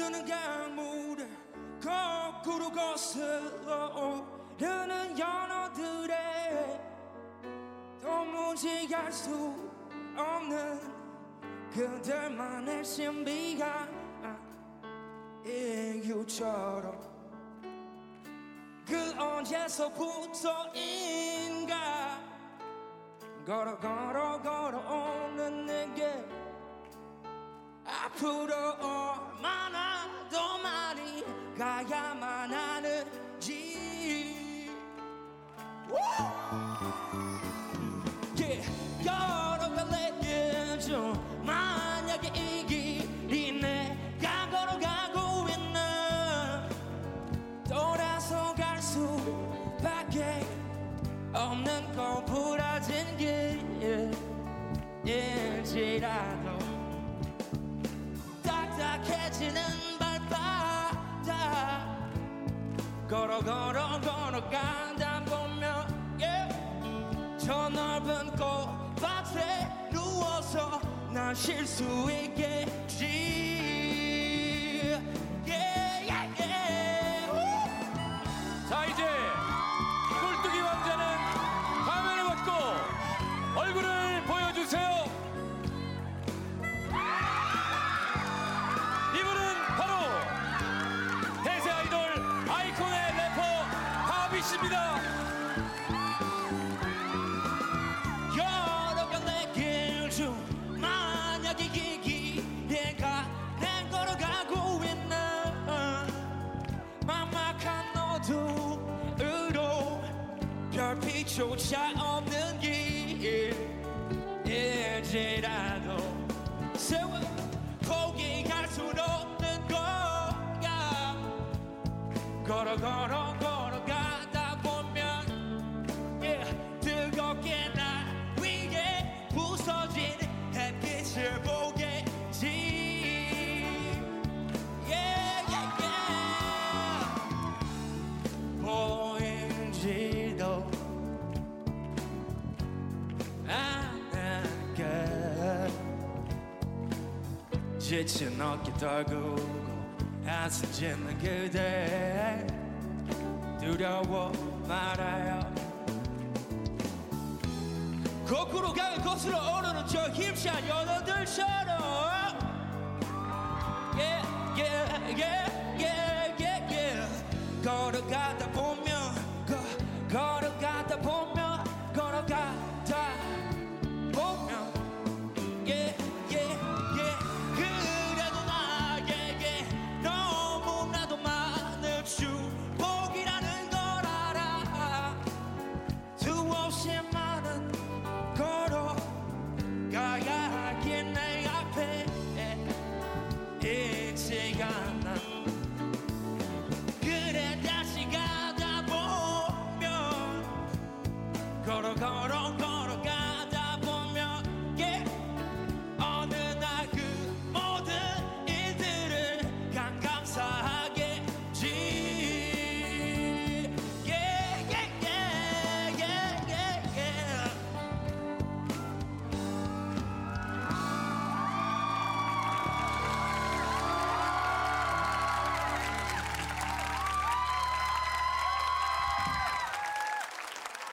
흐르는 강물을 거꾸로 거슬러 오르는 연어들의 도무지 알 수 없는 그들만의 신비한 이유처럼 그 언제서부터인가 걸어오는 내게 앞으로 얼마나 더 많이 가야만 하는지 걸어갈래 좀 만약에 이 길이 내가 걸어가고 있는 돌아서 갈 수밖에 없는 거부라진 길일지라도 딱딱해지는 발바닥 걸어가다 보면 저 넓은 꽃밭에 누워서 난 쉴 수 있겠지. 자, 이제 꼴뚜기 왕자는 화면을 벗고 얼굴을 보여주세요. 이분은 바로 대세 아이돌 아이콘의 래퍼 하비씨입니다. 걸어갈래 길 중 만약에 이 길에가 난 걸어가고 있는 막막한 어둠으로 별빛조차 없는 길일지라도 세월 포기할 순 없는 거야. 걸어가다 보면 뜨겁게 날 위에 부서진 햇빛을 보겠지. 보인지도 않을까. 지친 어깨 떨구고 한숨 짓는 그대 두려워 말아요. 거꾸로 가는 거슬러 오르는 저 힘찬 연어들처럼 걸어가다 보면